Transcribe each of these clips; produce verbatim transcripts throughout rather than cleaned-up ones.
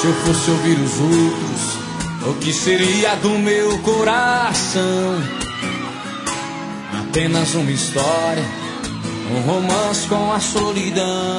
Se eu fosse ouvir os outros, o que seria do meu coração? Apenas uma história, um romance com a solidão.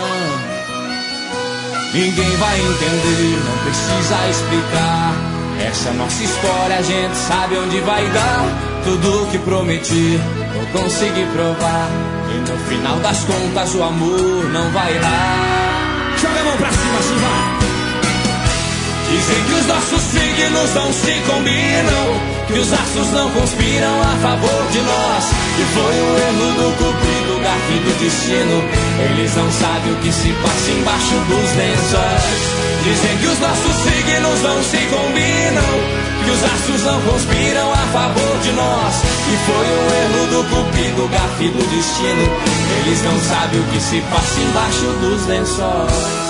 Ninguém vai entender, não precisa explicar. Essa é nossa história, a gente sabe onde vai dar. Tudo que prometi, eu consegui provar. E no final das contas o amor não vai errar. Joga a mão pra cima, assim vai. Dizem que os nossos signos não se combinam, que os astros não conspiram a favor de nós, que foi um erro do cupido, gafe do destino. Eles não sabem o que se passa embaixo dos lençóis. Dizem que os nossos signos não se combinam, que os astros não conspiram a favor de nós, que foi um erro do cupido, gafe do destino. Eles não sabem o que se passa embaixo dos lençóis.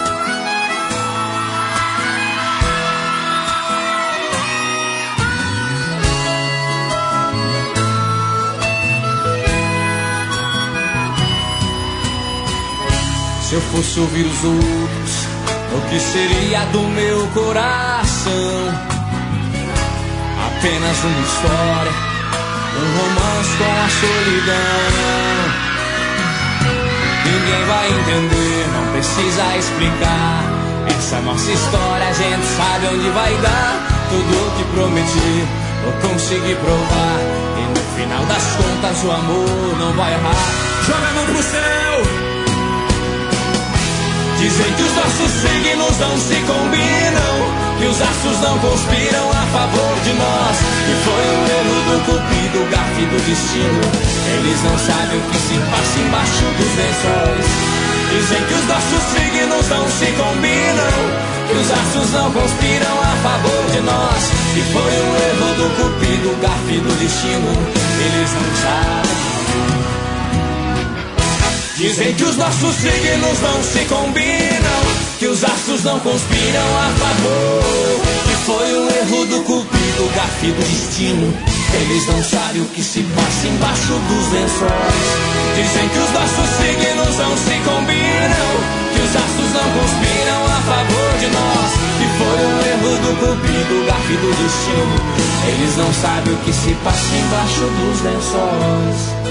Se eu fosse ouvir os outros, o que seria do meu coração? Apenas uma história, um romance com a solidão. Ninguém vai entender, não precisa explicar. Essa nossa história, a gente sabe onde vai dar. Tudo o que prometi, eu consegui provar. E no final das contas o amor não vai errar. Joga a mão pro céu. Dizem que os nossos signos não se combinam, que os astros não conspiram a favor de nós, que foi um erro do cupido, gafe do destino. Eles não sabem o que se passa embaixo dos lençóis. Dizem que os nossos signos não se combinam, que os astros não conspiram a favor de nós, que foi um erro do cupido, gafe do destino. Eles não sabem. Dizem que os nossos signos não se combinam, que os astros não conspiram a favor, que foi um erro do cupido, gafe do destino. Eles não sabem o que se passa embaixo dos lençóis. Dizem que os nossos signos não se combinam, que os astros não conspiram a favor de nós, que foi um erro do cupido, gafe do destino. Eles não sabem o que se passa embaixo dos lençóis.